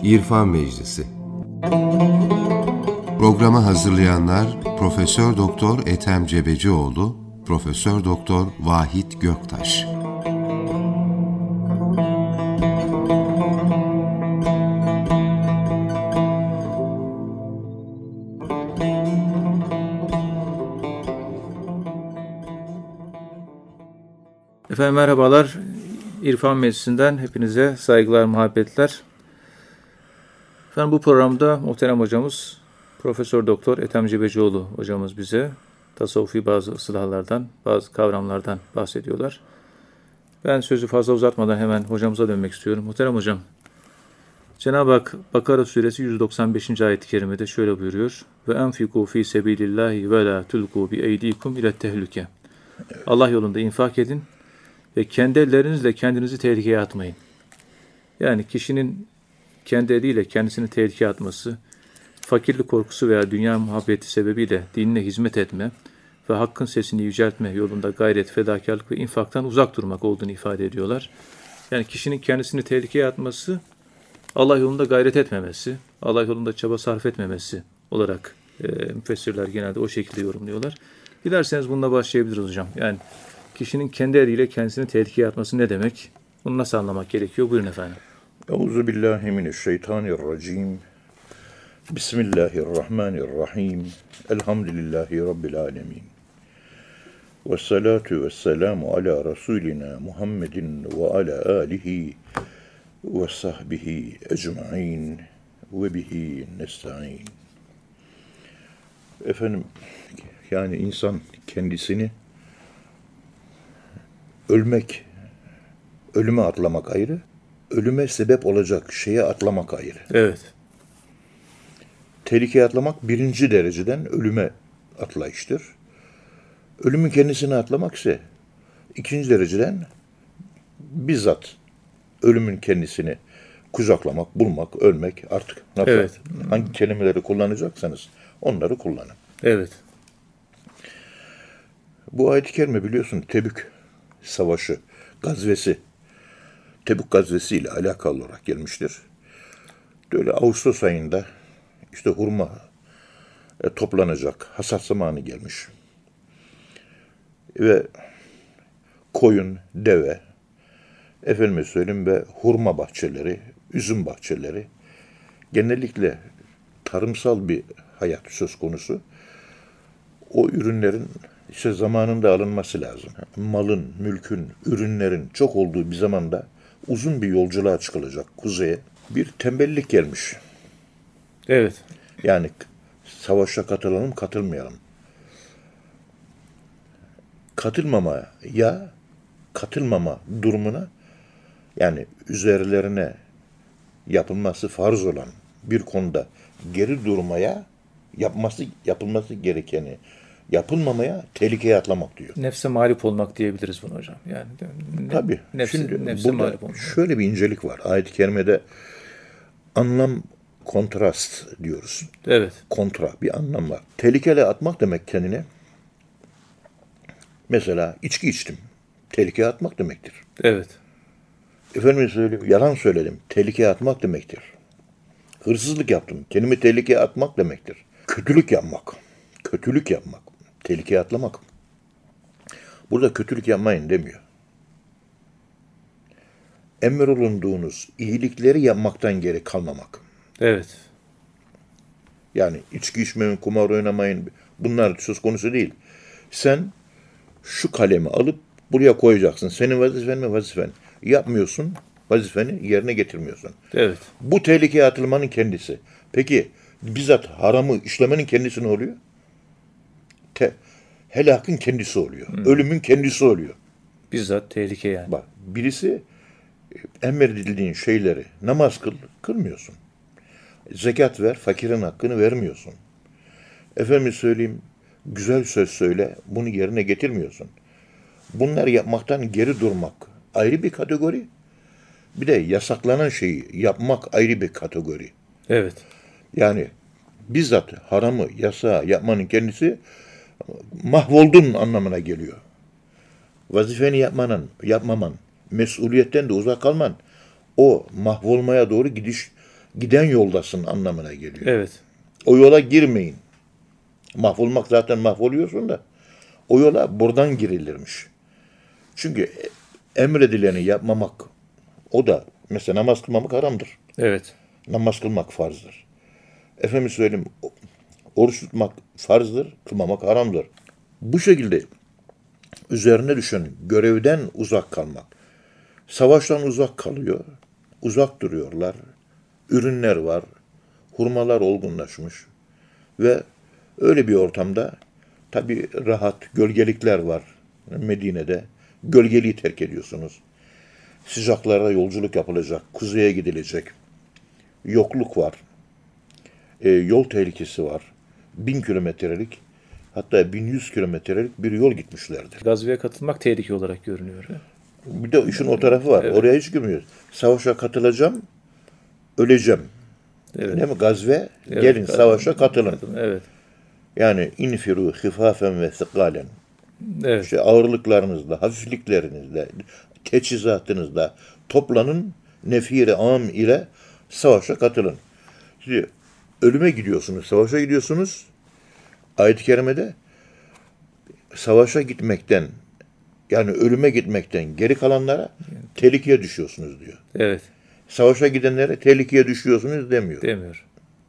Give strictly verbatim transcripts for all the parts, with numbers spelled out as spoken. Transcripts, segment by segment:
İrfan Meclisi. Programı hazırlayanlar Profesör Doktor Ethem Cebecioğlu, Profesör Doktor Vahit Göktaş. Efendim merhabalar. İrfan Meclisi'nden hepinize saygılar, muhabbetler. Efendim bu programda muhterem hocamız Profesör Doktor Ethem Cebecioğlu hocamız bize tasavvufi bazı ıslahlardan, bazı kavramlardan bahsediyorlar. Ben sözü fazla uzatmadan hemen hocamıza dönmek istiyorum. Muhterem hocam, Cenab-ı Hak Bakara suresi yüz doksan beşinci ayet-i kerimede şöyle buyuruyor. Ve enfiku fi sebilillahi ve la tulku bi eydikum ile tehlike. Allah yolunda infak edin ve kendi ellerinizle kendinizi tehlikeye atmayın. Yani kişinin kendi eliyle kendisini tehlikeye atması, fakirlik korkusu veya dünya muhabbeti sebebiyle dinine hizmet etme ve hakkın sesini yüceltme yolunda gayret, fedakarlık ve infaktan uzak durmak olduğunu ifade ediyorlar. Yani kişinin kendisini tehlikeye atması, Allah yolunda gayret etmemesi, Allah yolunda çaba sarf etmemesi olarak e, müfessirler genelde o şekilde yorumluyorlar. Dilerseniz bununla başlayabiliriz hocam. Yani kişinin kendi eliyle kendisini tehlikeye atması ne demek? Bunu nasıl anlamak gerekiyor? Buyurun efendim. Euzubillahimineşşeytanirracim. Bismillahirrahmanirrahim. Elhamdülillahi Rabbil alemin. Vessalatu vesselamu ala Resulina Muhammedin ve ala alihi ve sahbihi ecma'in ve bihi nesta'in. Efendim, yani insan kendisini ölmek, ölüme atlamak ayrı, ölüme sebep olacak şeye atlamak ayrı. Evet. Tehlikeye atlamak birinci dereceden ölüme atlayıştır. Ölümün kendisine atlamak ise ikinci dereceden bizzat ölümün kendisini kucaklamak, bulmak, ölmek artık nasıl, evet. hangi kelimeleri kullanacaksanız onları kullanın. Evet. Bu ayet-i kerime biliyorsun Tebük Savaşı, gazvesi, Tebük gazvesi ile alakalı olarak gelmiştir. Böyle Ağustos ayında işte hurma e, toplanacak hasat zamanı gelmiş. Ve koyun, deve, efendime söyleyeyim ve hurma bahçeleri, üzüm bahçeleri, genellikle tarımsal bir hayat söz konusu. O ürünlerin işte zamanında alınması lazım. Malın, mülkün, ürünlerin çok olduğu bir zamanda uzun bir yolculuğa çıkılacak kuzeye. Bir tembellik gelmiş. Evet. Yani savaşa katılalım, katılmayalım. Katılmama ya katılmama durumuna, yani üzerlerine yapılması farz olan bir konuda geri durmaya, yapması yapılması gerekeni yapılmamaya, tehlikeye atlamak diyor. Nefse mağlup olmak diyebiliriz bunu hocam. Yani ne, tabii. Nefse, Şimdi nefse burada şöyle bir incelik var. Ayet-i kerimede anlam kontrast diyoruz. Evet. Kontra bir anlam var. Tehlikeye atmak demek kendine. Mesela içki içtim. Tehlikeye atmak demektir. Evet. Efendim söyleyeyim, yalan söyledim. Tehlikeye atmak demektir. Hırsızlık yaptım. Kendimi tehlikeye atmak demektir. Kötülük yapmak. Kötülük yapmak. Tehlikeye atlamak. Burada kötülük yapmayın demiyor. Emrolunduğunuz iyilikleri yapmaktan geri kalmamak. Evet. Yani içki içmeyin, kumar oynamayın, bunlar söz konusu değil. Sen şu kalemi alıp buraya koyacaksın. Senin vazifen mi vazifen? Yapmıyorsun, vazifeni yerine getirmiyorsun. Evet. Bu tehlikeye atılmanın kendisi. Peki bizzat haramı işlemenin kendisi ne oluyor? Te, helakın kendisi oluyor. Hmm. Ölümün kendisi oluyor. Bizzat tehlike yani. Bak, birisi emredildiğin şeyleri namaz kıl, kılmıyorsun. Zekat ver, fakirin hakkını vermiyorsun. Efendim söyleyeyim, güzel söz söyle, bunu yerine getirmiyorsun. Bunlar yapmaktan geri durmak ayrı bir kategori. Bir de yasaklanan şeyi yapmak ayrı bir kategori. Evet. Yani bizzat haramı, yasağı yapmanın kendisi mahvoldun anlamına geliyor. Vazifeni yapmanın, yapmaman, mesuliyetten de uzak kalman, o mahvolmaya doğru gidiş giden yoldasın anlamına geliyor. Evet. O yola girmeyin. Mahvolmak zaten mahvoluyorsun da o yola buradan girilirmiş. Çünkü emredileni yapmamak, o da mesela namaz kılmamak haramdır. Evet. Namaz kılmak farzdır. Efendim söyleyeyim, oruç tutmak farzdır, kılmamak haramdır. Bu şekilde üzerine düşen görevden uzak kalmak. Savaştan uzak kalıyor, uzak duruyorlar. Ürünler var, hurmalar olgunlaşmış ve öyle bir ortamda tabii rahat, gölgelikler var Medine'de. Gölgeliği terk ediyorsunuz. Sıcaklara yolculuk yapılacak, kuzeye gidilecek. Yokluk var. E, yol tehlikesi var. Bin kilometrelik, hatta bin yüz kilometrelik bir yol gitmişlerdir. Gazveye katılmak tehlike olarak görünüyor. Bir de işin o tarafı var. Evet. Oraya hiç girmiyoruz. Savaşa katılacağım, öleceğim. Evet. Değil mi? Gazve, Evet, gelin gazve. savaşa katılın. Evet. Yani infiru hifafen ve sıkkalen. Evet. İşte ağırlıklarınızla, hafifliklerinizle, teçhizatınızla toplanın, nefire am ile savaşa katılın. Şimdi ölüme gidiyorsunuz, savaşa gidiyorsunuz. Ayet-i kerimede savaşa gitmekten, yani ölüme gitmekten geri kalanlara tehlikeye düşüyorsunuz diyor. Evet. Savaşa gidenlere tehlikeye düşüyorsunuz demiyor. Demiyor.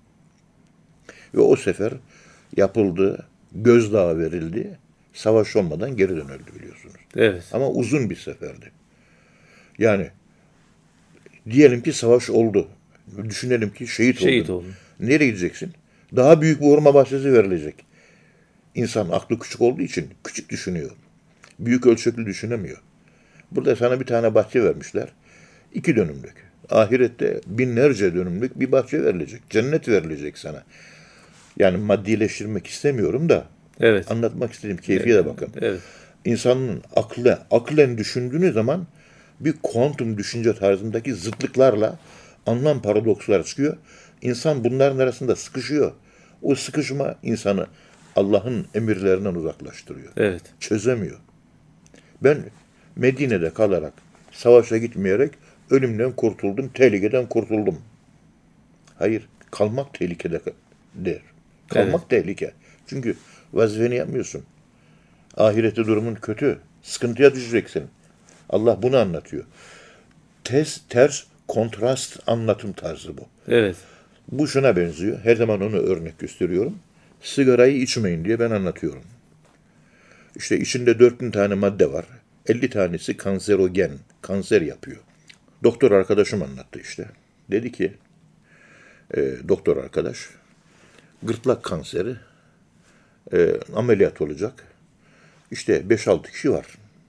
Ve o sefer yapıldı, gözdağı verildi. Savaş olmadan geri dönüldü biliyorsunuz. Evet. Ama uzun bir seferdi. Yani diyelim ki savaş oldu. Düşünelim ki şehit, Şehit oldun. oldun. Nereye gideceksin? Daha büyük bir hurma bahçesi verilecek. İnsan aklı küçük olduğu için küçük düşünüyor. Büyük ölçekli düşünemiyor. Burada sana bir tane bahçe vermişler. İki dönümlük. Ahirette binlerce dönümlük bir bahçe verilecek. Cennet verilecek sana. Yani maddileştirmek istemiyorum da Evet. anlatmak istediğim keyfiye de bakın. Evet. İnsanın aklı, aklen düşündüğünüz zaman bir kuantum düşünce tarzındaki zıtlıklarla anlam paradokslar çıkıyor. İnsan bunların arasında sıkışıyor. O sıkışma insanı Allah'ın emirlerinden uzaklaştırıyor. Evet. Çözemiyor. Ben Medine'de kalarak, savaşa gitmeyerek ölümden kurtuldum, tehlikeden kurtuldum. Hayır, kalmak tehlikede der. Kalmak Evet. tehlike. Çünkü vazifeni yapmıyorsun. Ahirette durumun kötü. Sıkıntıya düşeceksin. Allah bunu anlatıyor. Ters, ters, kontrast anlatım tarzı bu. Evet. Bu şuna benziyor. Her zaman onu örnek gösteriyorum. Sigarayı içmeyin diye ben anlatıyorum. İşte içinde dört bin tane madde var. elli tanesi kanserogen, kanser yapıyor. Doktor arkadaşım anlattı işte. Dedi ki, e, doktor arkadaş, gırtlak kanseri, e, ameliyat olacak. İşte beş altı kişi var.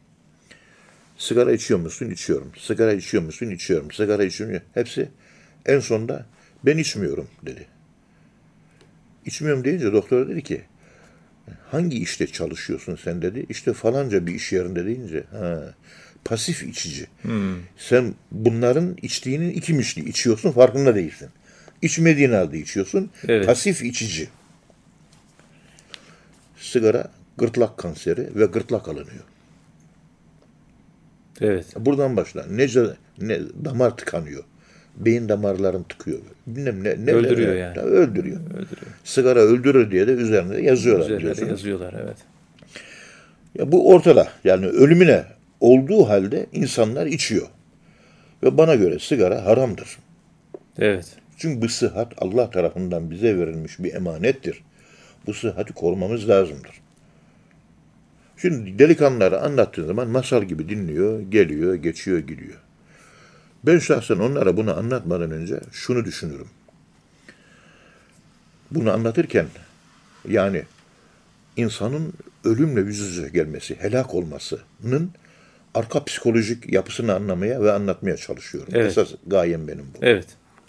Sigara içiyor musun? İçiyorum. Sigara içiyor musun? İçiyorum. Sigara içiyor. Hepsi en sonunda ben içmiyorum dedi. İçmiyorum deyince doktor dedi ki, hangi işte çalışıyorsun sen dedi. İşte falanca bir iş yerinde deyince, ha, pasif içici. Hmm. Sen bunların içtiğinin iki misli içiyorsun, farkında değilsin. İçmediğin halde içiyorsun. Evet. Pasif içici. Sigara gırtlak kanseri ve gırtlak alınıyor. Evet. Buradan başla. Ne, ne damar tıkanıyor. Beyin damarların tıkıyor. Bilmem ne. ne Öldürüyor ne, yani. Öldürüyor. Öldürüyor. Sigara öldürür diye de üzerinde yazıyorlar. Üzerine biliyorsunuz. yazıyorlar. Evet. Ya bu ortada. Yani ölümüne olduğu halde insanlar içiyor. Ve bana göre sigara haramdır. Evet. Çünkü bu sıhhat Allah tarafından bize verilmiş bir emanettir. Bu sıhhati korumamız lazımdır. Şimdi delikanlılara anlattığın zaman masal gibi dinliyor, geliyor, geçiyor, gidiyor. Ben şahsen onlara bunu anlatmadan önce şunu düşünürüm. Bunu anlatırken yani insanın ölümle yüz yüze gelmesi, helak olmasının arka psikolojik yapısını anlamaya ve anlatmaya çalışıyorum. Evet. Esas gayem benim bu. Evet.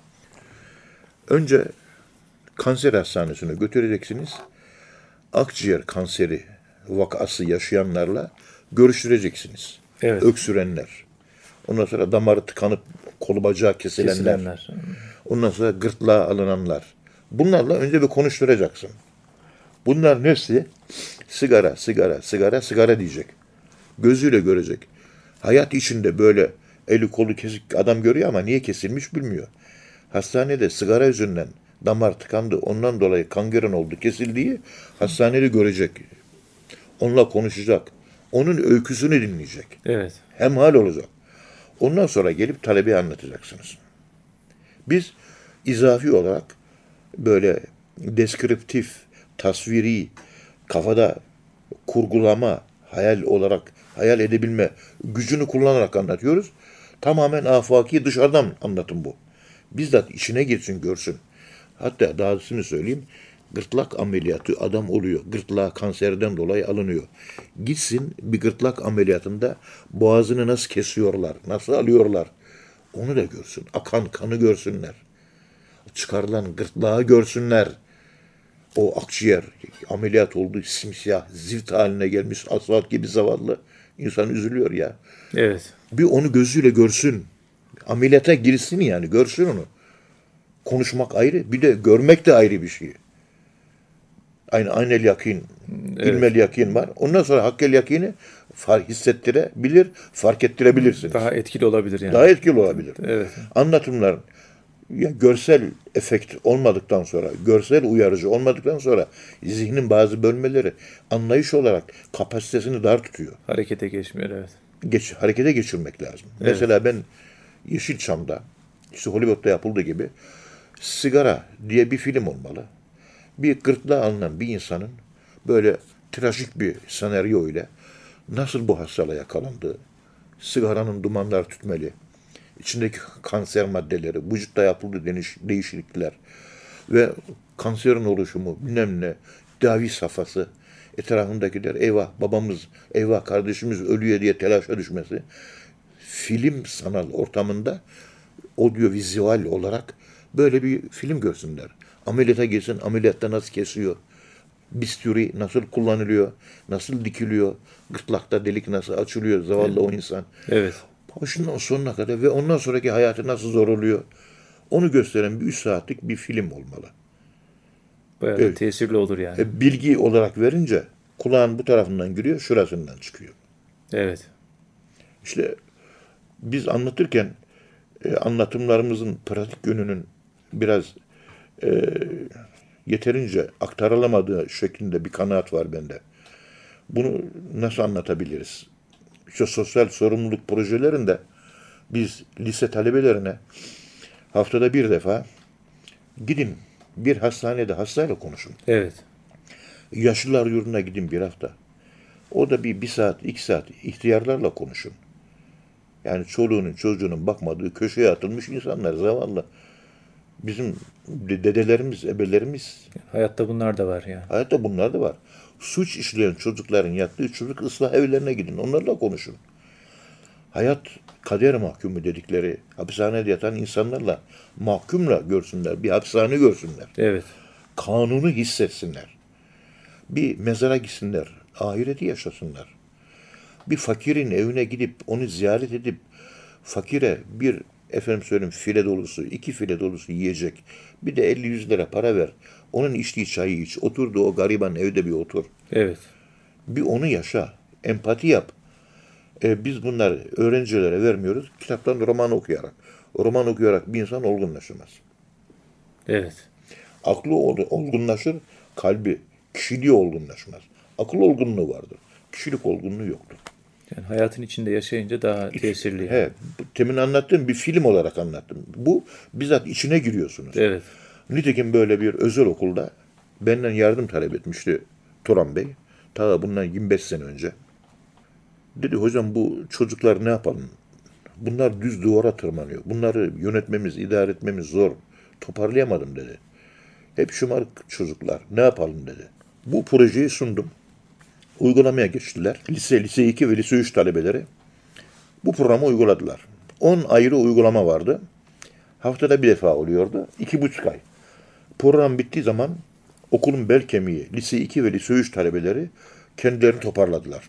Önce kanser hastanesine götüreceksiniz. Akciğer kanseri vakası yaşayanlarla görüştüreceksiniz. Evet. Öksürenler. Ondan sonra damarı tıkanıp kolu bacağı kesilenler. Kesilenler. Ondan sonra gırtlağa alınanlar. Bunlarla önce bir konuşturacaksın. Bunların hepsi sigara, sigara, sigara, sigara diyecek. Gözüyle görecek. Hayat içinde böyle eli kolu kesik adam görüyor ama niye kesilmiş bilmiyor. hastanede sigara yüzünden damar tıkandı, ondan dolayı kangren oldu, kesildiği hastanede görecek. Onunla konuşacak. Onun öyküsünü dinleyecek. Evet. Hemhal olacak. Ondan sonra gelip talebeye anlatacaksınız. Biz izafi olarak böyle deskriptif, tasviri, kafada kurgulama, hayal olarak, hayal edebilme gücünü kullanarak anlatıyoruz. Tamamen afaki, dışarıdan anlatım bu. Bizzat içine girsin, görsün. Hatta dahasını söyleyeyim, gırtlak ameliyatı adam oluyor. Gırtlağı kanserden dolayı alınıyor. Gitsin bir gırtlak ameliyatında boğazını nasıl kesiyorlar, nasıl alıyorlar. Onu da görsün. Akan kanı görsünler. Çıkarılan gırtlağı görsünler. O akciğer ameliyat oldu, simsiyah, zift haline gelmiş, asfalt gibi zavallı. İnsan üzülüyor ya. Evet. Bir onu gözüyle görsün. Ameliyata girsin yani, görsün onu. Konuşmak ayrı, bir de görmek de ayrı bir şey. Aynı aynel yakin, Evet. ilmel yakin var. Ondan sonra hakkel yakini fark hissettirebilir, fark ettirebilirsiniz. Daha etkili olabilir yani. Daha etkili olabilir. Evet. Anlatımların ya görsel efekt olmadıktan sonra, görsel uyarıcı olmadıktan sonra zihnin bazı bölmeleri anlayış olarak kapasitesini dar tutuyor. Harekete geçmiyor, evet. Geç, harekete geçirmek lazım. Evet. Mesela ben Yeşilçam'da, işte Hollywood'da yapıldığı gibi Sigara diye bir film olmalı. Bir gırtlağa alınan bir insanın böyle trajik bir senaryo ile nasıl bu hastalığa yakalandığı, sigaranın dumanlar tütmeli, içindeki kanser maddeleri, vücutta yapıldığı deniş, değişiklikler ve kanserin oluşumu, bilmem ne, tedavi safhası, etrafındakiler eyvah babamız, eyvah kardeşimiz ölüyor diye telaşa düşmesi, film sanal ortamında audiovizüel olarak böyle bir film görsünler. Ameliyata girsin, ameliyatta nasıl kesiyor, bisturi nasıl kullanılıyor, nasıl dikiliyor, gırtlakta delik nasıl açılıyor zavallı evet. O insan. Evet. Başından sonuna kadar ve ondan sonraki hayatı nasıl zor oluyor, onu gösteren bir üç saatlik bir film olmalı. Bayağı evet. Tesirli olur yani. E, bilgi olarak verince kulağın bu tarafından giriyor, şurasından çıkıyor. Evet. İşte biz anlatırken e, anlatımlarımızın pratik yönünün biraz e, yeterince aktarılamadığı şeklinde bir kanaat var bende. Bunu nasıl anlatabiliriz? İşte sosyal sorumluluk projelerinde biz lise talebelerine haftada bir defa gidin bir hastanede hastayla konuşun. Evet. Yaşlılar yurduna gidin bir hafta. O da bir, bir saat, iki saat ihtiyarlarla konuşun. Yani çoluğunun çocuğunun bakmadığı köşeye atılmış insanlar zavallı. Bizim dedelerimiz, ebelerimiz. Hayatta bunlar da var yani. Hayatta bunlar da var. Suç işleyen çocukların yattığı çocuk ıslah evlerine gidin. Onlarla konuşun. Hayat kader mahkumu dedikleri hapishanede yatan insanlarla mahkumla görsünler. Bir hapishane görsünler. Evet. Kanunu hissetsinler. Bir mezara gitsinler. Ahireti yaşasınlar. Bir fakirin evine gidip onu ziyaret edip fakire bir efendim söyleyeyim file dolusu, iki file dolusu yiyecek. Bir de elli yüz lira para ver. Onun içtiği çayı iç. Oturdu o gariban evde bir otur. Evet. Bir onu yaşa. Empati yap. Ee, biz bunları öğrencilere vermiyoruz. Kitaptan roman okuyarak. Roman okuyarak bir insan olgunlaşamaz. Evet. Aklı olgunlaşır, kalbi, kişiliği olgunlaşmaz. Akıl olgunluğu vardır. Kişilik olgunluğu yoktur. Yani hayatın içinde yaşayınca daha tesirli. He, temin anlattığım bir film olarak anlattım. Bu bizzat içine giriyorsunuz. Evet. Nitekim böyle bir özel okulda benden yardım talep etmişti Turan Bey. Ta bundan yirmi beş sene önce. Dedi hocam bu çocuklar ne yapalım? Bunlar düz duvara tırmanıyor. Bunları yönetmemiz, idare etmemiz zor. Toparlayamadım dedi. Hep şımarık çocuklar. Ne yapalım dedi. Bu projeyi sundum. Uygulamaya geçtiler. Lise, lise iki ve lise üç talebeleri bu programı uyguladılar. on ayrı uygulama vardı. Haftada bir defa oluyordu. iki buçuk ay. Program bittiği zaman okulun bel kemiği, lise iki ve lise üç talebeleri kendilerini toparladılar.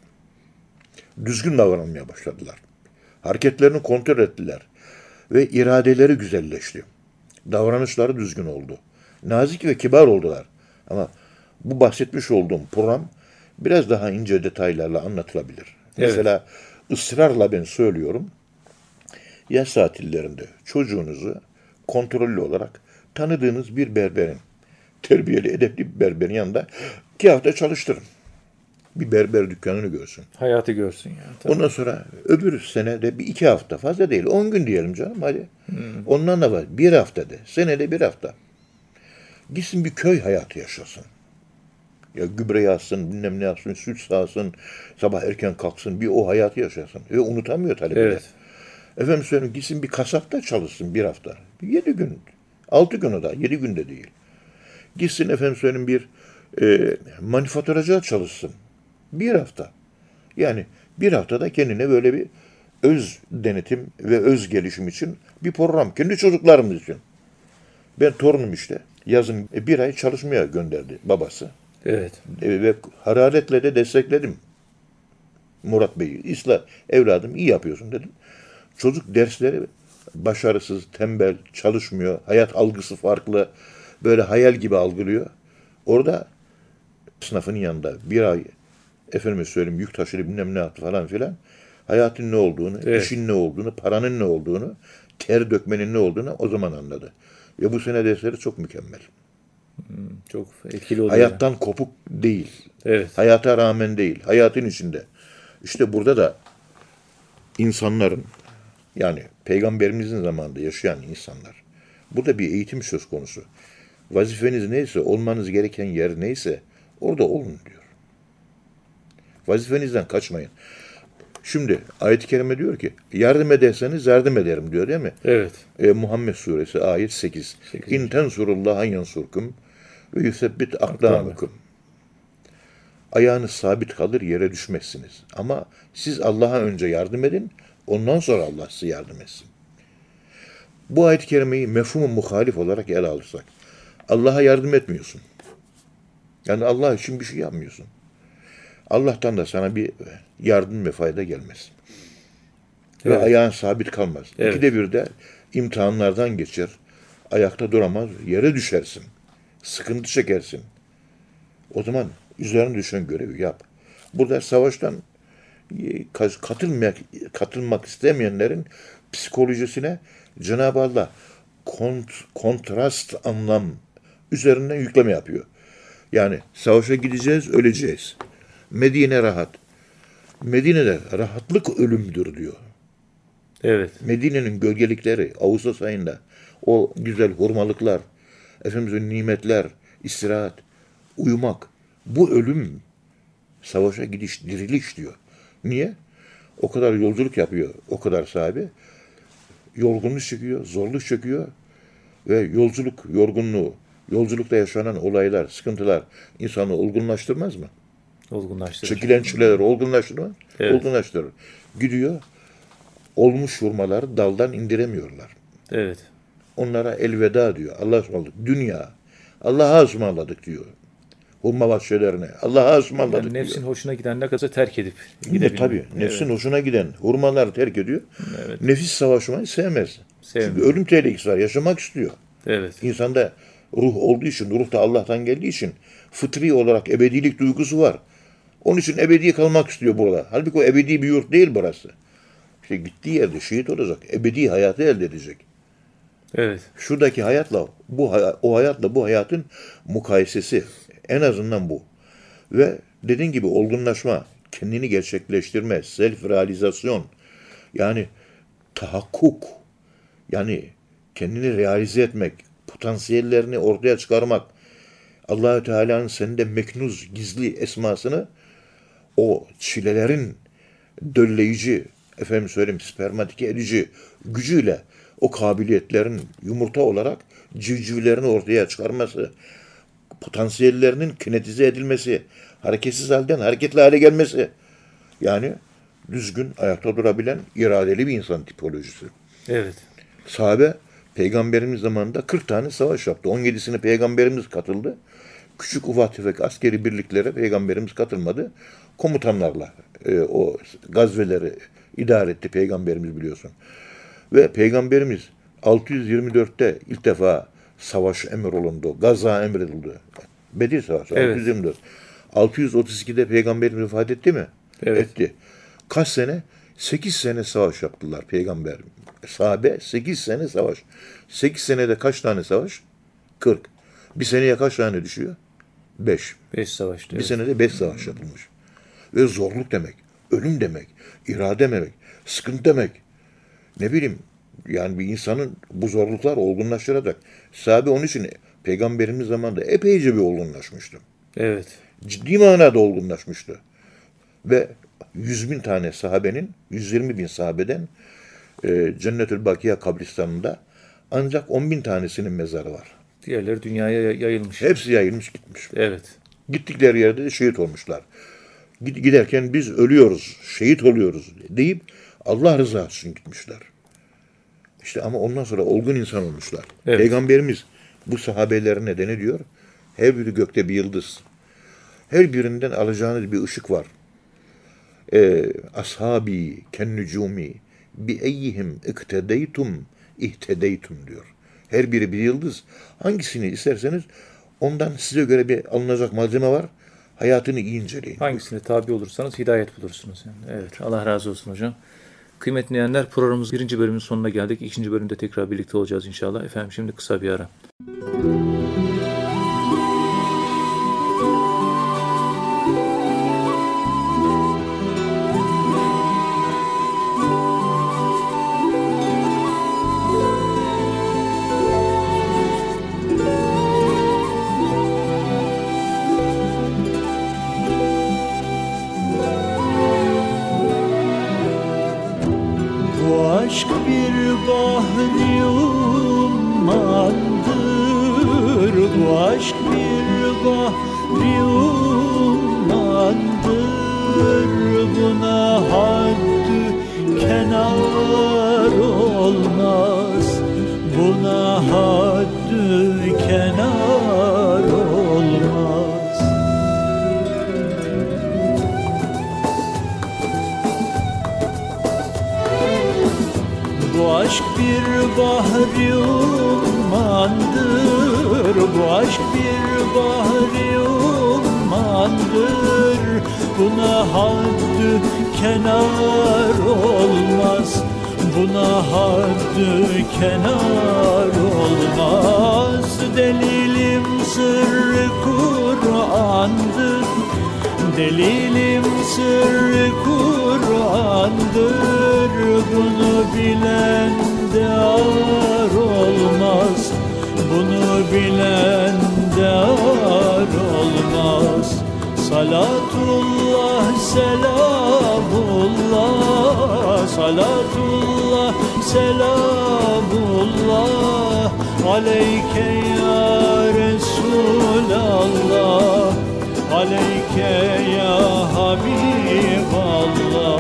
Düzgün davranmaya başladılar. Hareketlerini kontrol ettiler. Ve iradeleri güzelleşti. Davranışları düzgün oldu. Nazik ve kibar oldular. Ama bu bahsetmiş olduğum program biraz daha ince detaylarla anlatılabilir. Evet. Mesela ısrarla ben söylüyorum. Yaz tatillerinde çocuğunuzu kontrollü olarak tanıdığınız bir berberin, terbiyeli, edepli bir berberin yanında iki hafta çalıştırın. Bir berber dükkanını görsün. Hayatı görsün yani. Tabii. Ondan sonra öbür sene bir iki hafta, fazla değil, on gün diyelim canım hadi. Hmm. Ondan da var, bir hafta de, senede bir hafta. Gitsin bir köy hayatı yaşasın. Ya gübre yazsın, bilmem ne yapsın, süt sağsın, sabah erken kalksın, bir o hayatı yaşasın. Ve unutamıyor talebeler. Evet. Efendim söyleyeyim, gitsin bir kasapta çalışsın bir hafta. Yedi gün, altı gün o da, yedi günde değil. Gitsin efendim söyleyeyim bir e, manifaturacıya çalışsın. Bir hafta. Yani bir haftada kendine böyle bir öz denetim ve öz gelişim için bir program. Kendi çocuklarımız için. Ben torunum işte. Yazın bir ay çalışmaya gönderdi babası. Evet. E, ve hararetle de destekledim. Murat Bey'i. İsla evladım iyi yapıyorsun dedim. Çocuk dersleri başarısız, tembel, çalışmıyor. Hayat algısı farklı. Böyle hayal gibi algılıyor. Orada sınıfın yanında bir ay efendime söyleyeyim yük taşıdı bilmem ne yaptı falan filan. Hayatın ne olduğunu, evet. işin ne olduğunu, paranın ne olduğunu, ter dökmenin ne olduğunu o zaman anladı. Ve bu sene dersleri çok mükemmel. Hmm, çok etkili oluyor. Hayattan yani. Kopuk değil. Evet. Hayata rağmen değil. Hayatın içinde. İşte burada da insanların yani Peygamberimizin zamanında yaşayan insanlar. Burada bir eğitim söz konusu. Vazifeniz neyse, olmanız gereken yer neyse orada olun diyor. Vazifenizden kaçmayın. Şimdi ayet-i kerime diyor ki yardım ederseniz yardım ederim diyor değil mi? Evet. E, Muhammed suresi ayet sekiz. İn tensurullaha yansurkum ve yusebbit akdamakum. Ayağınız sabit kalır, yere düşmezsiniz. Ama siz Allah'a önce yardım edin, ondan sonra Allah size yardım etsin. Bu ayet-i kerimeyi mefhumu muhalif olarak ele alırsak, Allah'a yardım etmiyorsun. Yani Allah için bir şey yapmıyorsun. Allah'tan da sana bir yardım ve fayda gelmez. Evet. Ve ayağın sabit kalmaz. Evet. İkide bir de imtihanlardan geçer. Ayakta duramaz, yere düşersin. Sıkıntı çekersin. O zaman üzerine düşen görevi yap. Burada savaştan katılmak, katılmak istemeyenlerin psikolojisine Cenab-ı Allah kont, kontrast anlam üzerinden yükleme yapıyor. Yani savaşa gideceğiz, öleceğiz. Medine rahat. Medine'de rahatlık ölümdür diyor. Evet. Medine'nin gölgelikleri Ağustos ayında o güzel hurmalıklar, Efendimiz'in nimetler, istirahat, uyumak. Bu ölüm savaşa gidiş, diriliş diyor. Niye? O kadar yolculuk yapıyor o kadar sahabe. Yorgunluk çekiyor, zorluk çekiyor ve yolculuk yorgunluğu, yolculukta yaşanan olaylar, sıkıntılar insanı olgunlaştırmaz mı? Olgunlaştırır. Çekilen çileler olgunlaştırır. Evet. Olgunlaştırır. Gidiyor, olmuş hurmaları daldan indiremiyorlar. Evet. Onlara elveda diyor. Allah'a ısmarladık. Dünya. Allah'a ısmarladık diyor. Hurma bahçelerine. Allah'a ısmarladık yani nefsin diyor. hoşuna giden ne kadar terk edip gidebilmek. Tabii. Nefsin evet. hoşuna giden hurmaları terk ediyor. Evet. Nefis savaşmayı sevmez. Sevmiyor. Çünkü ölüm tehlikesi var. Yaşamak istiyor. Evet. İnsanda ruh olduğu için, ruh da Allah'tan geldiği için fıtri olarak ebedilik duygusu var. Onun için ebedi kalmak istiyor burada. Halbuki o ebedi bir yurt değil burası. İşte gittiği yerde şehit olacak. Ebedi hayatı elde edecek. Evet. Şuradaki hayatla bu o hayatla bu hayatın mukayesesi en azından bu. Ve dediğin gibi olgunlaşma, kendini gerçekleştirme, self realizasyon yani tahakkuk yani kendini realize etmek, potansiyellerini ortaya çıkarmak, Allah-u Teala'nın sende meknuz, gizli esmasını o çilelerin dölleyici, efendim söyleyeyim spermatike edici gücüyle o kabiliyetlerin yumurta olarak civcivlerini ortaya çıkarması, potansiyellerinin kinetize edilmesi, hareketsiz halden hareketli hale gelmesi. Yani düzgün ayakta durabilen iradeli bir insan tipolojisi. Evet. Sahabe Peygamberimiz zamanında kırk tane savaş yaptı. on yedisine Peygamberimiz katıldı. Küçük ufak tefek askeri birliklere Peygamberimiz katılmadı. Komutanlarla e, o gazveleri idare etti Peygamberimiz biliyorsun. Ve Peygamberimiz altı yüz yirmi dörtte ilk defa savaş emrolundu. Gaza emredildi. Bedir Savaşı evet. altı yüz yirmi dört. altı yüz otuz ikide Peygamberimiz vefat etti mi? Evet. Etti. Kaç sene? sekiz sene savaş yaptılar Peygamber sahabe sekiz sene savaş. sekiz senede kaç tane savaş? kırk. Bir seneye kaç tane düşüyor? beş. Beş savaştı. Bir Evet. senede beş savaş yapılmış. Ve zorluk demek, ölüm demek, irade demek, sıkıntı demek. Ne bileyim, yani bir insanın bu zorluklar olgunlaştıracak. Sahabe onun için Peygamberimiz zamanında epeyce bir olgunlaşmıştı. Evet. Ciddi manada olgunlaşmıştı. Ve yüz bin tane sahabenin, yüz yirmi bin sahabeden e, Cennetül Bakiye kabristanında ancak on bin tanesinin mezarı var. Diğerleri dünyaya yay- yayılmış. Hepsi yayılmış gitmiş. Evet. Gittikleri yerde de şehit olmuşlar. Gid- Giderken biz ölüyoruz, şehit oluyoruz deyip Allah rızası için gitmişler. İşte ama ondan sonra olgun insan olmuşlar. Evet. Peygamberimiz bu sahabelerine de ne diyor? Her biri gökte bir yıldız. Her birinden alacağınız bir ışık var. Ee, Ashabi kennücumi bi eyyihim iktedeytum ihtedeytum diyor. Her biri bir yıldız. Hangisini isterseniz ondan size göre bir alınacak malzeme var. Hayatını iyi inceleyin. Hangisine tabi olursanız hidayet bulursunuz. Yani. Evet. Allah razı olsun hocam. Kıymetli dinleyenler, programımız birinci bölümün sonuna geldik. İkinci bölümde tekrar birlikte olacağız inşallah. Efendim şimdi kısa bir ara. Bu aşk bir bahri ummandır, bu aşk bir bahri ummandır. Buna haddü kenar olmaz, buna haddü kenar olmaz. Bu aşk bir bahri ummandır, bu aşk bir bahri ummandır. Buna haddü kenar olmaz, buna haddü kenar olmaz. Delilim sırrı Kur'an'dır, delilim sırrı Kur'an'dır. Bunu bilen de ar olmaz, bunu bilen de ar olmaz. Salatullah, selamullah, salatullah, selamullah aleyke ya Resulallah, aleyke ya Habiballah.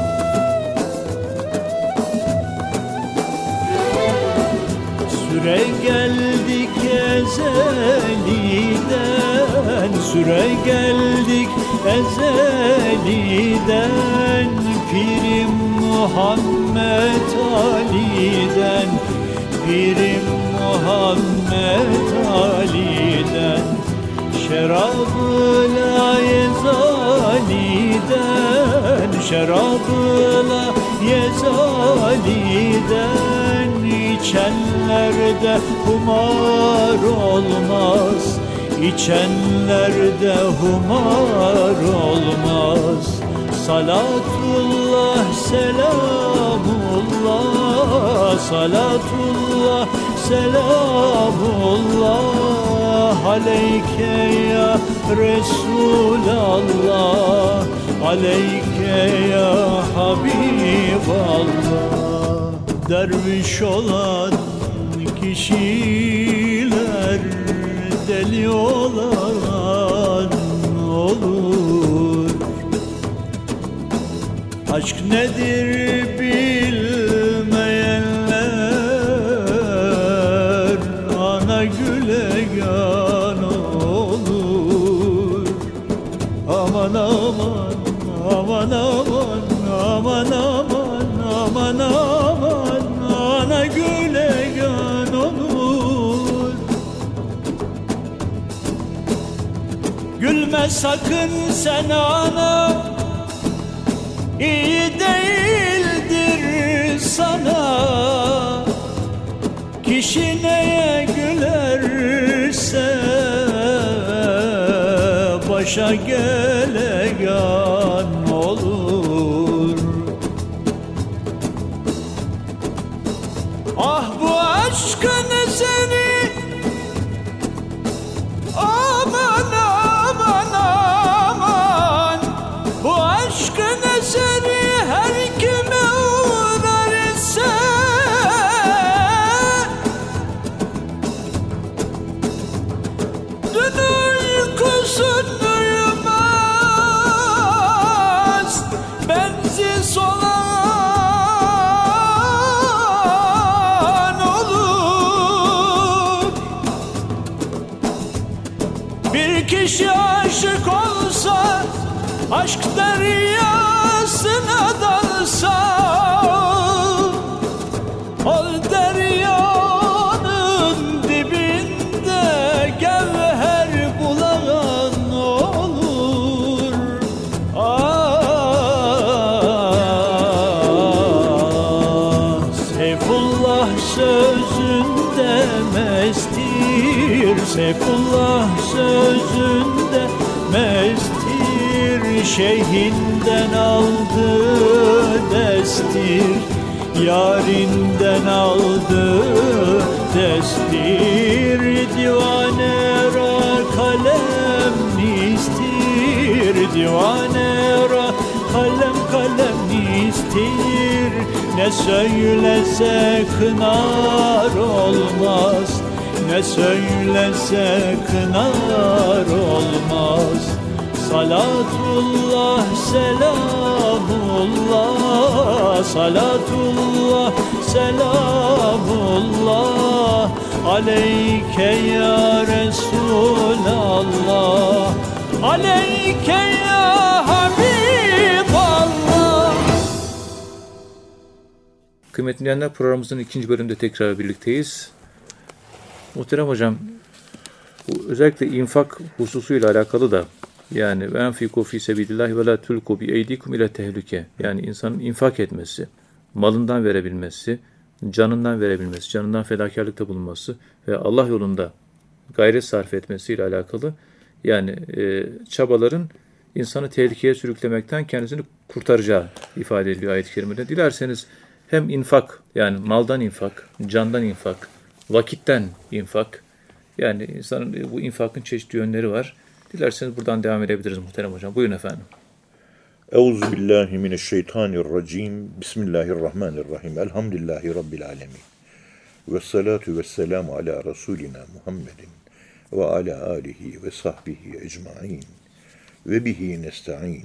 Süre geldik ezeliden, süre geldik ezeliden. Pirim Muhammed Ali'den, Pirim Muhammed Ali'den. Şerabı-la yezaliden, şerabı-la yezaliden. İçenlerde humar olmaz, içenlerde humar olmaz. Salatullah, selamullah, salatullah, selamullah aleyke ya Resulallah, aleyke ya Habiballah. Derviş olan kişiler deli olan olur. Aşk nedir bilmeyenler ana gülegan olur. Aman aman, aman aman, aman aman, aman aman, ana gülegan olur. Gülme sakın sen ana, İyi değildir sana kişi neye gülerse başa gelegan olur. Ah bu aşkın eseri, aman aman aman, bu aşkın eseri her kime uğrar ise dün uykusunu uyumaz, bensiz olan olur. Bir kişi aşık olsa, aşk deryasına dalsa, o deryanın dibinde gevher bulan olur. Ah, Seyfullah sözünde mestir, Seyfullah sözünde mestir, şeyhinden aldı destir, yarinden aldı destir, divanera kalem istir, divanera kalem kalem istir, ne söylese kınar olmaz, ne söylese kınar olmaz. Salatullah selamullah, salatullah selamullah aleyke ya Resulallah, aleyke ya Habiballah. Kıymetli dinleyenler, programımızın ikinci bölümünde tekrar birlikteyiz. Muhterem hocam, bu özellikle infak hususuyla alakalı da, yani ve enfiku fi sebilillahi ve la tulku bi eydikum ila tehlike, yani insanın infak etmesi, malından verebilmesi, canından verebilmesi, canından fedakarlıkta bulunması ve Allah yolunda gayret sarf etmesiyle alakalı, yani e, çabaların insanı tehlikeye sürüklemekten kendisini kurtaracağı ifade ediliyor ayet-i kerimede. Dilerseniz hem infak, yani maldan infak, candan infak, vakitten infak, yani insanın bu infakın çeşitli yönleri var. Dilerseniz buradan devam edebiliriz muhterem hocam. Buyurun efendim. Euzubillahimineşşeytanirracim. Bismillahirrahmanirrahim. Elhamdülillahi Rabbil alemin. Ve salatu ve selamu ala Resulina Muhammedin ve ala alihi ve sahbihi ecmain ve bihi nesta'in.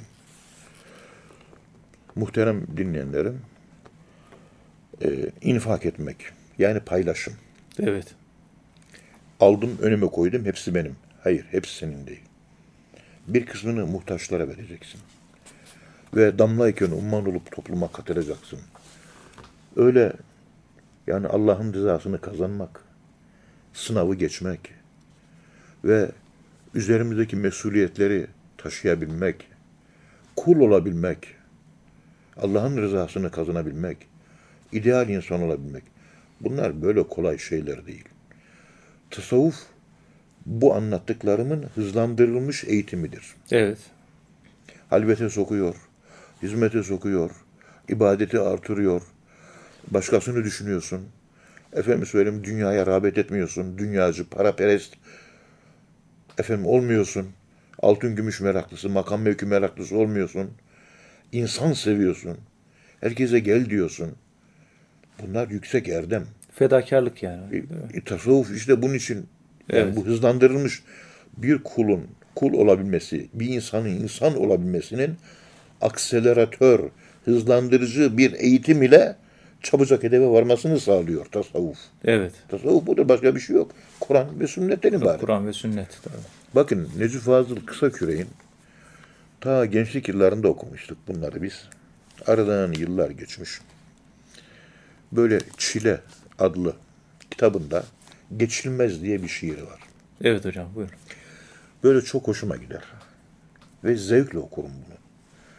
Muhterem dinleyenlerim, e, infak etmek, yani paylaşım. Evet. Aldım, önüme koydum, hepsi benim. Hayır, hepsi senin değil. Bir kısmını muhtaçlara vereceksin. Ve damlayken umman olup topluma katılacaksın. Öyle, yani Allah'ın rızasını kazanmak, sınavı geçmek ve üzerimizdeki mesuliyetleri taşıyabilmek, kul olabilmek, Allah'ın rızasını kazanabilmek, ideal insan olabilmek. Bunlar böyle kolay şeyler değil. Tasavvuf, bu anlattıklarımın hızlandırılmış eğitimidir. Evet. Halvete sokuyor, hizmete sokuyor, ibadeti artırıyor, başkasını düşünüyorsun. Efendim söyleyeyim, dünyaya rağbet etmiyorsun, dünyacı, paraperest, efendim olmuyorsun, altın gümüş meraklısı, makam mevki meraklısı olmuyorsun, insan seviyorsun, herkese gel diyorsun. Bunlar yüksek erdem. Fedakarlık yani. E, tasavvuf işte bunun için, yani Evet. bu hızlandırılmış bir kulun kul olabilmesi, bir insanın insan olabilmesinin akseleratör, hızlandırıcı bir eğitim ile çabucak hedefe varmasını sağlıyor tasavvuf. Evet. Tasavvuf budur, başka bir şey yok. Kur'an ve sünnetten ibaret. Kur'an ve sünnet. Tabii. Bakın Necip Fazıl Kısaküre'in ta gençlik yıllarında okumuştuk bunları biz. Aradan yıllar geçmiş. Böyle Çile adlı kitabında Geçilmez diye bir şiiri var. Evet hocam, buyurun. Böyle çok hoşuma gider. Ve zevkle okurum bunu.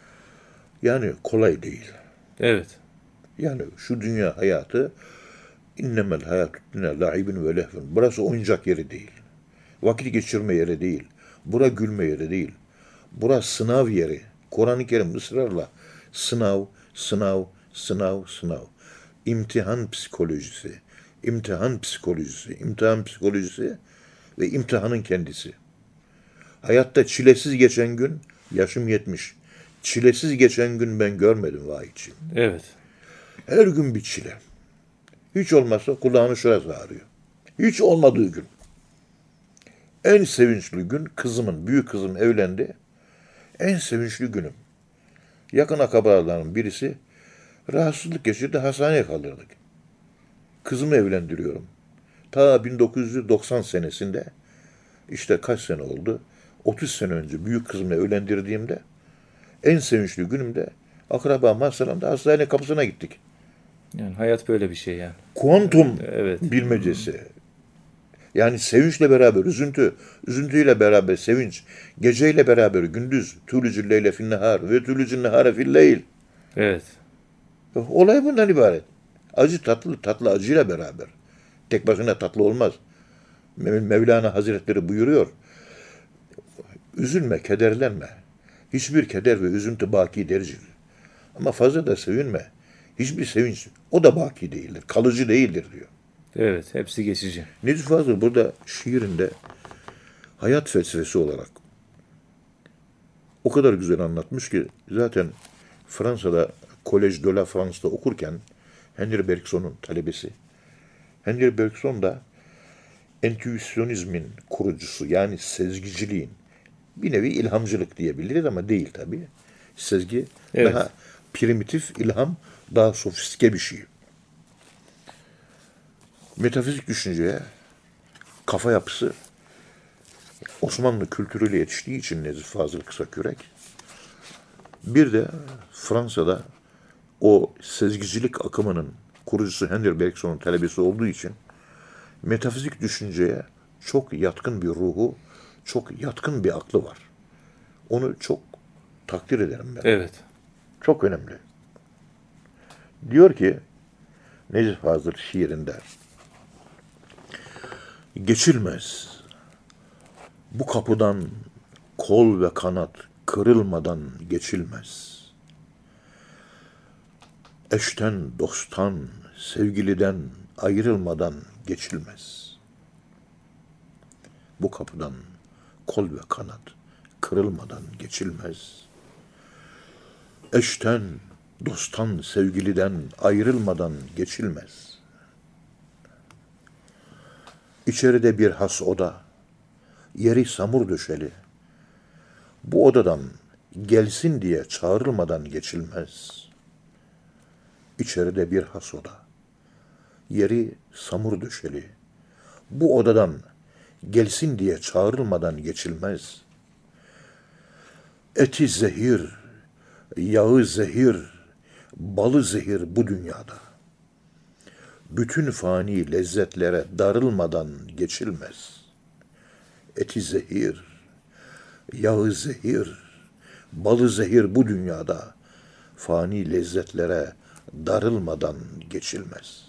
Yani kolay değil. Evet. Yani şu dünya hayatı İnnemel hayatü dünya la'ibun ve lehvun. Burası oyuncak yeri değil. Vakit geçirme yeri değil. Bura gülme yeri değil. Burası sınav yeri. Kur'an-ı Kerim ısrarla sınav, sınav, sınav, sınav. İmtihan psikolojisi, imtihan psikolojisi, imtihan psikolojisi ve imtihanın kendisi. Hayatta çilesiz geçen gün, yaşım yetmiş. Çilesiz geçen gün ben görmedim Vahit'ciğim. Evet. Her gün bir çile. Hiç olmazsa kulağının şurası ağrıyor. Hiç olmadığı gün. En sevinçli gün kızımın, büyük kızım evlendi. En sevinçli günüm. Yakın akrabalardan birisi rahatsızlık geçirdi, hastaneye kaldırdık. Kızımı evlendiriyorum. Ta bin dokuz yüz doksan senesinde, işte kaç sene oldu? otuz sene önce büyük kızımla evlendirdiğimde en sevinçli günümde akrabam hastalandı, hastane kapısına gittik. Yani hayat böyle bir şey yani. Kuantum Evet. bilmecesi. Yani sevinçle beraber üzüntü, üzüntüyle beraber sevinç, geceyle beraber gündüz, tülücül leyle finnehar ve tülücül nehare filleyl. Evet. Olay bundan ibaret. Acı tatlı, tatlı acıyla beraber. Tek başına tatlı olmaz. Mevlana Hazretleri buyuruyor. Üzülme, kederlenme. Hiçbir keder ve üzüntü baki değildir. Ama fazla da sevinme. Hiçbir sevinç, o da baki değildir. Kalıcı değildir diyor. Evet, hepsi geçici. Necip Fazıl burada şiirinde hayat felsefesi olarak o kadar güzel anlatmış ki zaten Fransa'da Collège de la France'da okurken Henri Bergson'un talebesi. Henri Bergson da entüisyonizmin kurucusu, yani sezgiciliğin, bir nevi ilhamcılık diyebiliriz ama değil tabii. Sezgi Evet. daha primitif, ilham daha sofistike bir şey. Metafizik düşünceye kafa yapısı Osmanlı kültürüyle yetiştiği için Necip Fazıl Kısakürek, bir de Fransa'da o sezgicilik akımının kurucusu Henri Bergson'un talebesi olduğu için metafizik düşünceye çok yatkın bir ruhu, çok yatkın bir aklı var. Onu çok takdir ederim ben. Evet. Çok önemli. Diyor ki Necip Fazıl şiirinde, geçilmez bu kapıdan kol ve kanat kırılmadan geçilmez. Eşten, dosttan, sevgiliden ayrılmadan geçilmez. Bu kapıdan kol ve kanat kırılmadan geçilmez. Eşten, dosttan, sevgiliden ayrılmadan geçilmez. İçeride bir has oda, yeri samur döşeli. Bu odadan gelsin diye çağrılmadan geçilmez. İçeride bir has oda, yeri samur döşeli. Bu odadan gelsin diye çağrılmadan geçilmez. Eti zehir, yağı zehir, balı zehir bu dünyada. Bütün fani lezzetlere darılmadan geçilmez. Eti zehir, yağı zehir, balı zehir bu dünyada. Fani lezzetlere darılmadan geçilmez.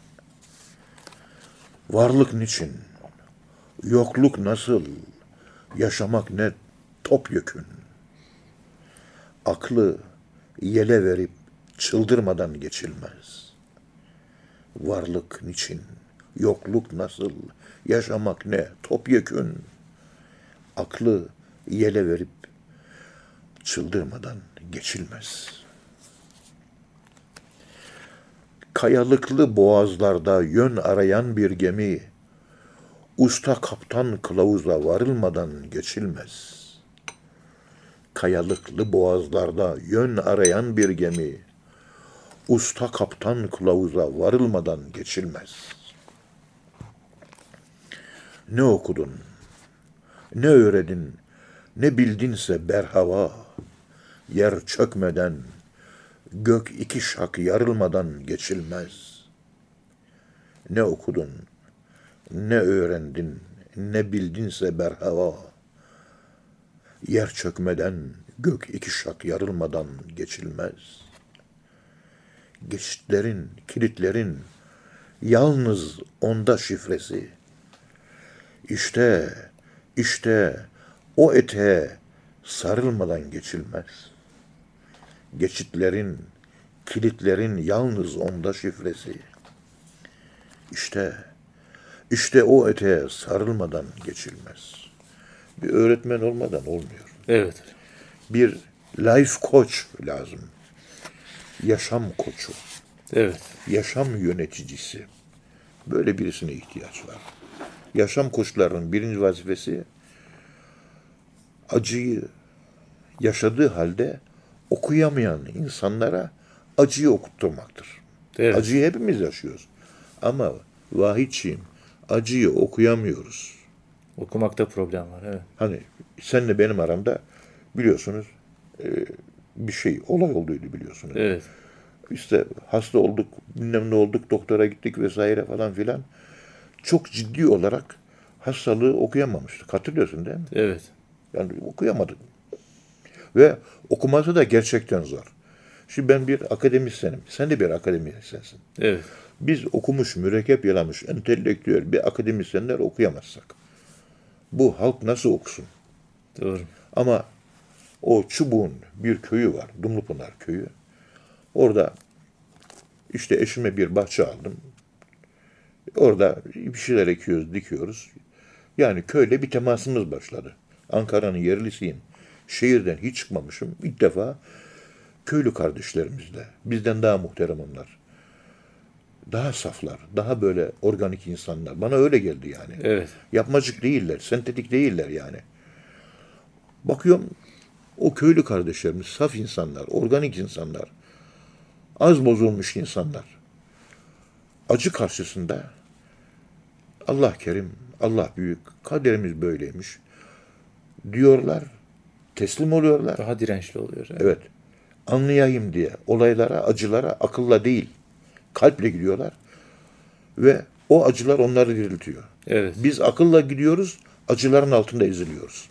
Varlık niçin? Yokluk nasıl? Yaşamak ne topyekün. Aklı yele verip çıldırmadan geçilmez. Varlık niçin? Yokluk nasıl? Yaşamak ne topyekün. Aklı yele verip çıldırmadan geçilmez. Kayalıklı boğazlarda yön arayan bir gemi, usta kaptan kılavuza varılmadan geçilmez. Kayalıklı boğazlarda yön arayan bir gemi, usta kaptan kılavuza varılmadan geçilmez. Ne okudun, ne öğredin, ne bildinse berhava, yer çökmeden, gök iki şak yarılmadan geçilmez. Ne okudun, ne öğrendin, ne bildinse berhava, yer çökmeden, gök iki şak yarılmadan geçilmez. Geçitlerin, kilitlerin, yalnız onda şifresi. İşte, işte o eteğe sarılmadan geçilmez. Geçitlerin, kilitlerin yalnız onda şifresi. İşte, işte o eteğe sarılmadan geçilmez. Bir öğretmen olmadan olmuyor. Evet. Bir life coach lazım. Yaşam koçu, Evet. yaşam yöneticisi. Böyle birisine ihtiyaç var. Yaşam koçlarının birinci vazifesi acıyı yaşadığı halde okuyamayan insanlara acıyı okutturmaktır. Evet. Acıyı hepimiz yaşıyoruz. Ama Vahitçiğim, acıyı okuyamıyoruz. Okumakta problem var. Evet. Hani senle benim aramda biliyorsunuz e, bir şey, olay olduydu biliyorsunuz. Evet. İşte hasta olduk, bilmem ne olduk, doktora gittik vesaire falan filan. Çok ciddi olarak hastalığı okuyamamıştık. Hatırlıyorsun değil mi? Evet. Yani okuyamadık. Ve okuması da gerçekten zor. Şimdi ben bir akademisyenim. Sen de bir akademisyensin. Evet. Biz okumuş, mürekkep yalamış, entelektüel bir akademisyenler okuyamazsak bu halk nasıl okusun? Doğru. Ama o Çubuğun bir köyü var, Dumlupınar köyü. Orada işte eşime bir bahçe aldım. Orada bir şeyler ekiyoruz, dikiyoruz. Yani köyle bir temasımız başladı. Ankara'nın yerlisiyim. Şehirden hiç çıkmamışım. İlk defa köylü kardeşlerimizle. Bizden daha muhterem onlar. Daha saflar, daha böyle organik insanlar. Bana öyle geldi yani. Evet. Yapmacık değiller, sentetik değiller yani. Bakıyorum o köylü kardeşlerimiz saf insanlar, organik insanlar. Az bozulmuş insanlar. Acı karşısında Allah kerim, Allah büyük, kaderimiz böyleymiş diyorlar, teslim oluyorlar. Daha dirençli oluyor. Evet. Evet, anlayayım diye olaylara, acılara akılla değil, kalple gidiyorlar ve o acılar onları diriltiyor. Evet. Biz akılla gidiyoruz, acıların altında eziliyoruz.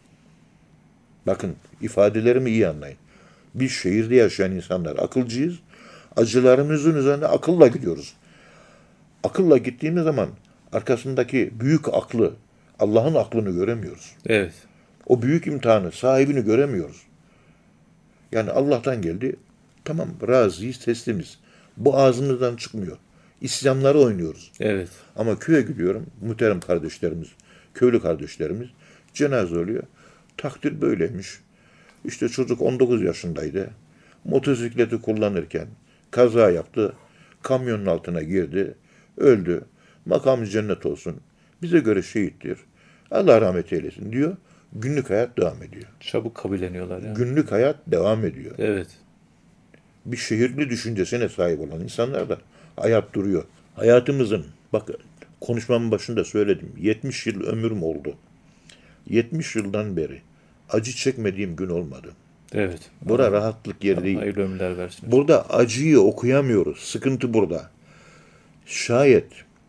Bakın, ifadelerimi iyi anlayın. Biz şehirde yaşayan insanlar akılcıyız, acılarımızın üzerine akılla gidiyoruz. Akılla gittiğimiz zaman arkasındaki büyük aklı, Allah'ın aklını göremiyoruz. Evet. O büyük imtihanı, sahibini göremiyoruz. Yani Allah'tan geldi, tamam razıyız, teslimiz. Bu ağzımızdan çıkmıyor. İslamları oynuyoruz. Evet. Ama köye gidiyorum, muhterem kardeşlerimiz, köylü kardeşlerimiz, cenaze oluyor. Takdir böyleymiş. İşte çocuk on dokuz yaşındaydı. Motosikleti kullanırken kaza yaptı. Kamyonun altına girdi. Öldü. Makamı cennet olsun. Bize göre şehittir. Allah rahmet eylesin diyor. Günlük hayat devam ediyor. Çabuk kabulleniyorlar yani. Günlük hayat devam ediyor. Evet. Bir şehirli düşüncesine sahip olan insanlar da hayat duruyor. Hayatımızın, bak konuşmamın başında söyledim. yetmiş yıl ömrüm oldu. yetmiş yıldan beri acı çekmediğim gün olmadı. Evet. Bura rahatlık yeri değil. Hayırlı ömürler versin. Burada acıyı okuyamıyoruz. Sıkıntı burada. Şayet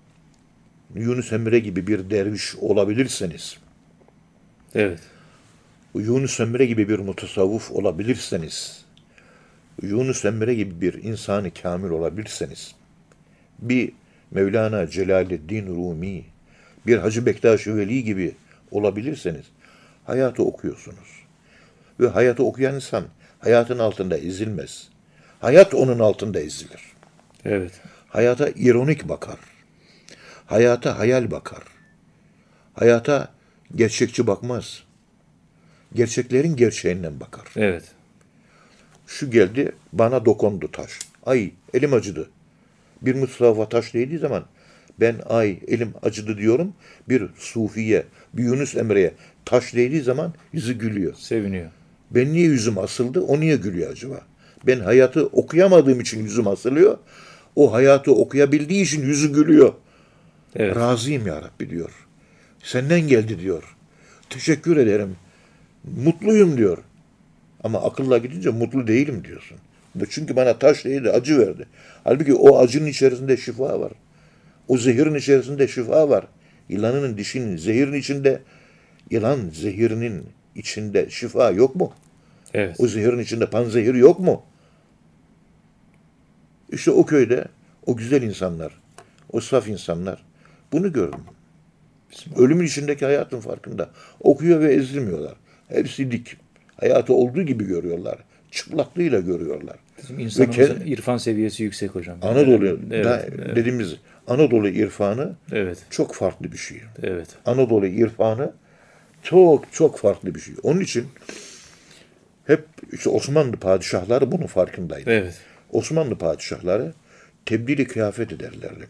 Yunus Emre gibi bir derviş olabilirseniz, Evet. Yunus Emre gibi bir mutasavvuf olabilirseniz, Yunus Emre gibi bir insanı kamil olabilirseniz, bir Mevlana Celaleddin Rumi, bir Hacı Bektaş-ı Veli gibi olabilirseniz, hayatı okuyorsunuz. Ve hayatı okuyan insan hayatın altında ezilmez. Hayat onun altında ezilir. Evet. Hayata ironik bakar. Hayata hayal bakar. Hayata gerçekçi bakmaz. Gerçeklerin gerçeğinden bakar. Evet. Şu geldi, bana dokundu taş. Ay, elim acıdı. Bir Mustafa taş değdiği zaman ben ay, elim acıdı diyorum. Bir Sufiye, bir Yunus Emre'ye taş değdiği zaman yüzü gülüyor. Seviniyor. Ben niye yüzüm asıldı, o niye gülüyor acaba? Ben hayatı okuyamadığım için yüzüm asılıyor. O hayatı okuyabildiği için yüzü gülüyor. Evet. Razıyım ya Rabbi diyor. Senden geldi diyor. Teşekkür ederim. Mutluyum diyor. Ama akılla gidince mutlu değilim diyorsun. Çünkü bana taş değdi, acı verdi. Halbuki o acının içerisinde şifa var. O zehirin içerisinde şifa var. Yılanın dişinin, zehirin içinde, yılan zehirinin içinde şifa yok mu? Evet. O zehirin içinde panzehir yok mu? İşte o köyde o güzel insanlar, o saf insanlar bunu gördüm. Ölümün içindeki hayatın farkında. Okuyor ve ezilmiyorlar. Hepsi dik. Hayatı olduğu gibi görüyorlar. Çıplaklığıyla görüyorlar. Bizim insanımızın Ve irfan seviyesi yüksek hocam. Anadolu Evet, da, evet. dediğimiz Anadolu irfanı Evet. çok farklı bir şey. Evet. Anadolu irfanı çok çok farklı bir şey. Onun için hep işte Osmanlı padişahları bunun farkındaydı. Evet. Osmanlı padişahları tebdili kıyafet ederlerdi.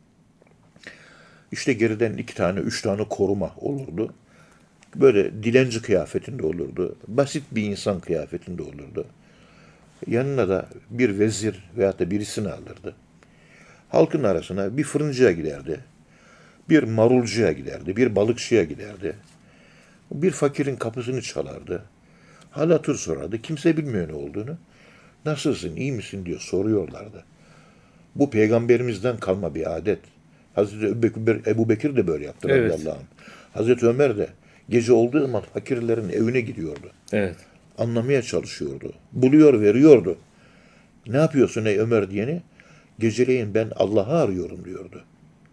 İşte geriden iki tane, üç tane koruma olurdu. Böyle dilenci kıyafetinde olurdu. Basit bir insan kıyafetinde olurdu. Yanına da bir vezir veyahut da birisini alırdı. Halkın arasına bir fırıncıya giderdi. Bir marulcuya giderdi. Bir balıkçıya giderdi. Bir fakirin kapısını çalardı. Hal hatır sorardı. Kimse bilmiyor ne olduğunu. Nasılsın, iyi misin diyor soruyorlardı. Bu peygamberimizden kalma bir adet. Hazreti Ebu Bekir, Ebu Bekir de böyle yaptı. Evet. radıyallahu anh. Hazreti Ömer de gece olduğu zaman fakirlerin evine gidiyordu. Evet. Anlamaya çalışıyordu. Buluyor, veriyordu. Ne yapıyorsun ey Ömer diyeni? Geceleyin ben Allah'ı arıyorum diyordu.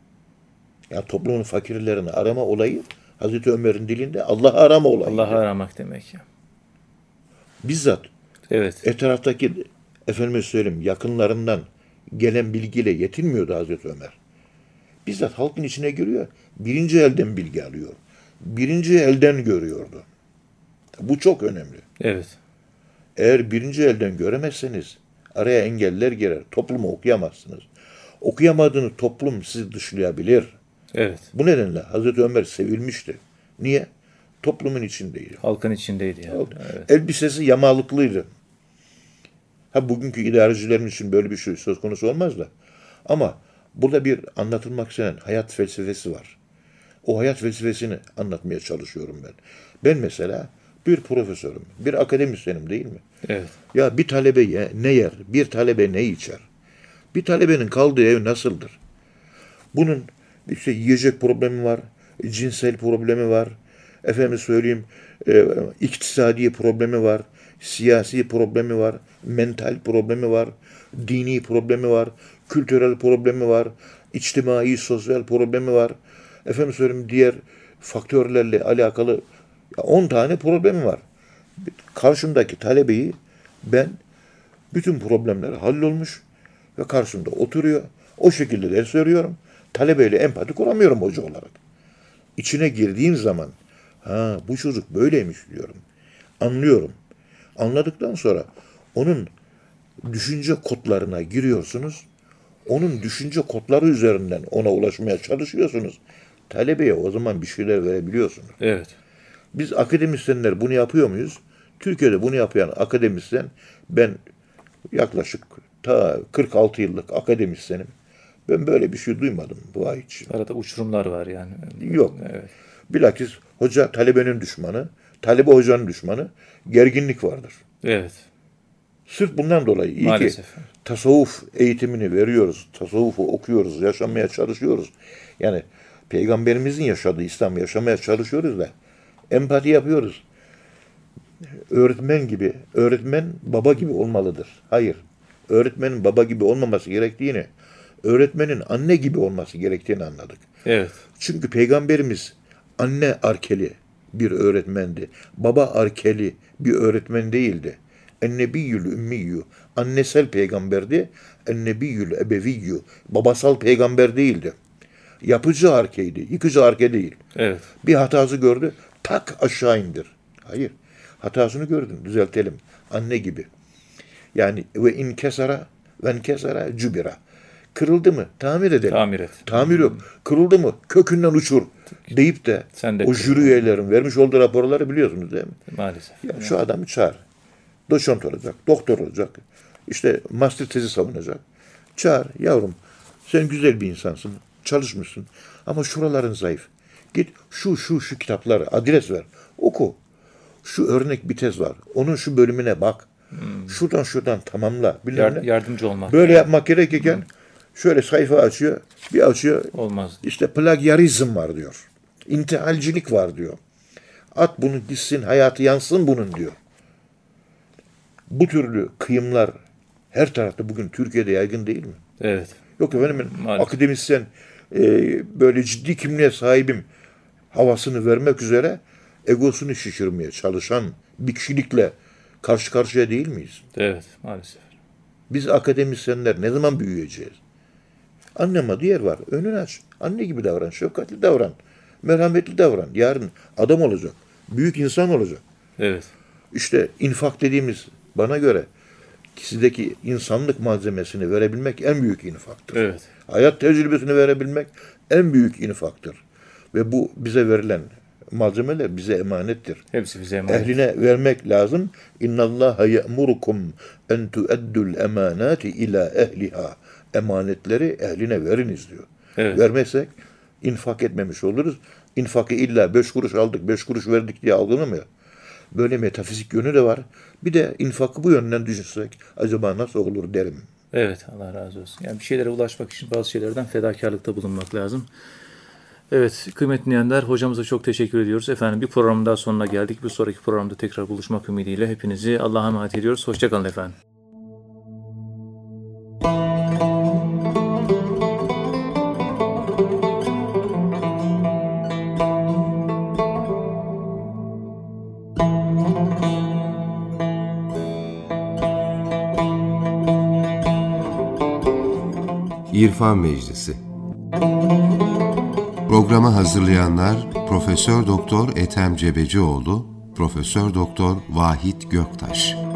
Ya toplumun fakirlerini arama olayı Hazreti Ömer'in dilinde Allah'ı arama olayı. Allah'ı aramak demek ya. Bizzat Evet. etraftaki efendime söyleyeyim yakınlarından gelen bilgiyle yetinmiyordu Hazreti Ömer. Bizzat halkın içine giriyor. Birinci elden bilgi alıyor. Birinci elden görüyordu. Bu çok önemli. Evet. Eğer birinci elden göremezseniz araya engeller girer. Toplumu okuyamazsınız. Okuyamadığınız toplum sizi dışlayabilir. Evet. Bu nedenle Hazreti Ömer sevilmişti. Niye? Toplumun içindeydi. Halkın içindeydi yani. Evet. Elbisesi yamalıklıydı. Ha bugünkü idarecilerin için böyle bir şey söz konusu olmaz da. Ama burada bir anlatılmak istenen hayat felsefesi var. O hayat felsefesini anlatmaya çalışıyorum ben. Ben mesela bir profesörüm, bir akademisyenim değil mi? Evet. Ya bir talebe ye- ne yer, bir talebe ne içer? Bir talebenin kaldığı ev nasıldır? Bunun işte yiyecek problemi var, cinsel problemi var, efendim söyleyeyim e, iktisadi problemi var, siyasi problemi var, mental problemi var, dini problemi var, kültürel problemi var, içtimai, sosyal problemi var. Efendim söyleyeyim diğer faktörlerle alakalı on tane problemi var. Karşımdaki talebeyi ben bütün problemleri hallolmuş ve karşımda oturuyor. O şekilde ders veriyorum. Talebeyle empati kuramıyorum hoca olarak. İçine girdiğim zaman ha bu çocuk böyleymiş diyorum. Anlıyorum. Anladıktan sonra onun düşünce kodlarına giriyorsunuz. Onun düşünce kodları üzerinden ona ulaşmaya çalışıyorsunuz. Talebeye o zaman bir şeyler verebiliyorsunuz. Evet. Biz akademisyenler bunu yapıyor muyuz? Türkiye'de bunu yapan akademisyen, ben yaklaşık ta kırk altı yıllık akademisyenim. Ben böyle bir şey duymadım bu ay için. Arada uçurumlar var yani. Yok. Evet. Bilakis hoca talebenin düşmanı, talebe hocanın düşmanı, gerginlik vardır. Evet. Sırf bundan dolayı iyi Maalesef. ki tasavvuf eğitimini veriyoruz, tasavvufu okuyoruz, yaşamaya çalışıyoruz. Yani Peygamberimizin yaşadığı İslam yaşamaya çalışıyoruz da empati yapıyoruz. Öğretmen gibi, öğretmen baba gibi olmalıdır. Hayır, öğretmenin baba gibi olmaması gerektiğini, öğretmenin anne gibi olması gerektiğini anladık. Evet. Çünkü Peygamberimiz anne arkeli bir öğretmendi. Baba arkeli bir öğretmen değildi. Ennebiyyül ümmiyyü. Annesel peygamberdi. Ennebiyyül ebeviyyü. Babasal peygamber değildi. Yapıcı arkeydi. Yıkıcı arke değil. Evet. Bir hatası gördü. Tak aşağı indir. Hayır. Hatasını gördün. Düzeltelim. Anne gibi. Yani ve in kesara ve in kesara cübira. Kırıldı mı? Tamir edelim. Tamir et. Tamir yok. Kırıldı mı? Kökünden uçur. Deyip de Sen de o kırıl. jüri üyelerin vermiş olduğu raporları biliyorsunuz değil mi? Maalesef. Ya şu adamı çağır. Doçent olacak, doktor olacak. İşte master tezi savunacak. Çağır yavrum. Sen güzel bir insansın. Çalışmışsın. Ama şuraların zayıf. Git şu şu şu kitapları adres ver. Oku. Şu örnek bir tez var. Onun şu bölümüne bak. Hmm. Şuradan şuradan tamamla. Bilmem Yard- ne. yardımcı olmak. Böyle yapmak gerekirken hmm. şöyle sayfa açıyor. Bir açıyor. Olmaz. İşte plagyarizm var diyor. İntihalcilik var diyor. At bunu gitsin, hayatı yansın bunun diyor. Bu türlü kıyımlar her tarafta bugün Türkiye'de yaygın değil mi? Evet. Yok efendim Maalesef. akademisyen e, böyle ciddi kimliğe sahibim havasını vermek üzere egosunu şişirmeye çalışan bir kişilikle karşı karşıya değil miyiz? Evet, maalesef. Biz akademisyenler ne zaman büyüyeceğiz? Annem adı yer var. Önünü aç. Anne gibi davran. Şefkatli davran. Merhametli davran. Yarın adam olacak. Büyük insan olacak. Evet. İşte infak dediğimiz bana göre kişideki insanlık malzemesini verebilmek en büyük infaktır. Evet. Hayat tecrübesini verebilmek en büyük infaktır. Ve bu bize verilen malzemeler bize emanettir. Hepsi bize emanet. Ehline vermek lazım. İnnallâhe ye'murukum en tueddül emanâti ilâ ehliha. Emanetleri ehline veriniz diyor. Evet. Vermezsek infak etmemiş oluruz. İnfakı illa beş kuruş aldık, beş kuruş verdik diye algılamıyor. Böyle metafizik yönü de var. Bir de infakı bu yönden düşünsek acaba nasıl olur derim. Evet, Allah razı olsun. Yani bir şeylere ulaşmak için bazı şeylerden fedakarlıkta bulunmak lazım. Evet, kıymetli dinleyenler, hocamıza çok teşekkür ediyoruz. Efendim bir programın daha sonuna geldik. Bir sonraki programda tekrar buluşmak ümidiyle hepinizi Allah'a emanet ediyoruz. Hoşçakalın efendim. İrfan Meclisi. Programı hazırlayanlar Profesör Doktor Ethem Cebecioğlu, Profesör Doktor Vahit Göktaş.